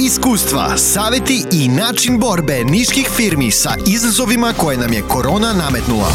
iskustva, saveti i način borbe niških firmi sa izazovima koje nam je korona nametnula.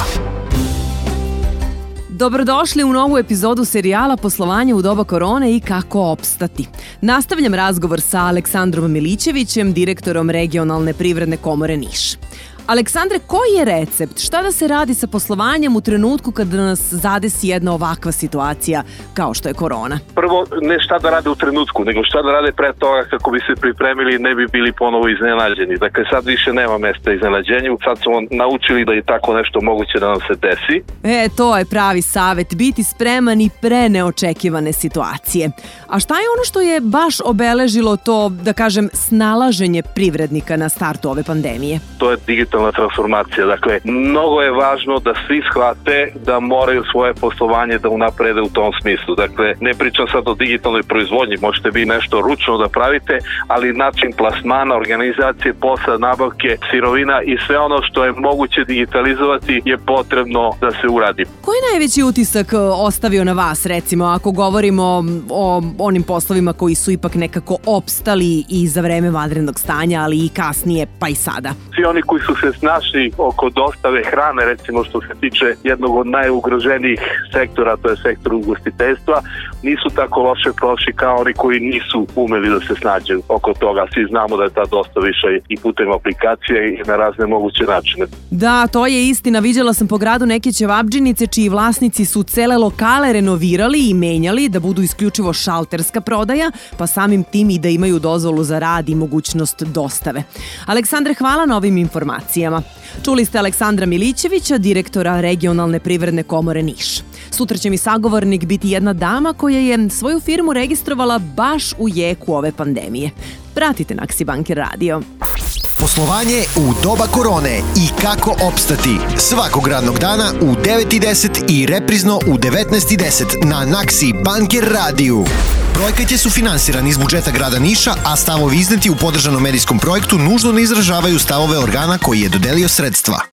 Dobrodošli u novu epizodu serijala Poslovanje u doba korone i kako opstati. Nastavljam razgovor sa Aleksandrom Milićevićem, direktorom Regionalne privredne komore Niš. Aleksandre, koji je recept? Šta da se radi sa poslovanjem u trenutku kada nas zadesi jedna ovakva situacija kao što je korona? Prvo, ne šta da rade u trenutku, nego šta da rade pre toga kako bi se pripremili i ne bi bili ponovo iznenađeni. Dakle, sad više nema mesta iznenađenju, sad smo naučili da je tako nešto moguće da nam se desi. To je pravi savet, biti spreman i pre neočekivane situacije. A šta je ono što je baš obeležilo to, da kažem, snalaženje privrednika na startu ove pandemije? To je digitalna transformacija. Dakle, mnogo je važno da svi shvate da moraju svoje poslovanje da unaprede u tom smislu. Dakle, ne pričam sad o digitalnoj proizvodnji, možete vi nešto ručno da pravite, ali način plasmana, organizacije, posla, nabavke, sirovina i sve ono što je moguće digitalizovati je potrebno da se uradi. Koji je najveći utisak ostavio na vas, recimo, ako govorimo o onim poslovima koji su ipak nekako opstali i za vreme vanrednog stanja, ali i kasnije, pa i sada? Svi oni koji su se snašli oko dostave hrane, recimo što se tiče jednog od najugroženijih sektora, to je sektor ugostiteljstva, nisu tako loše prošli kao oni koji nisu umeli da se snađe oko toga. Svi znamo da je ta dostava išla i putem aplikacije i na razne moguće načine. Da, to je istina. Viđala sam po gradu neke ćevabdžinice čiji vlasnici su cele lokale renovirali i menjali da budu isključivo šalterska prodaja, pa samim tim i da imaju dozvolu za rad i mogućnost dostave. Aleksandre, hvala na ovim informacijama. Čuli ste Aleksandra Milićevića, direktora Regionalne privredne komore Niš. Sutra će mi sagovornik biti jedna dama koja je svoju firmu registrovala baš u jeku ove pandemije. Pratite Naksi Banker Radio. Poslovanje u doba korone i kako opstati. Svakog radnog dana u 9:10 i reprizno u 19:10 na Naksi Banker radiju. Projekat je sufinansiran iz budžeta grada Niša, a stavovi izneti u podržanom medijskom projektu nužno ne izražavaju stavove organa koji je dodelio sredstva.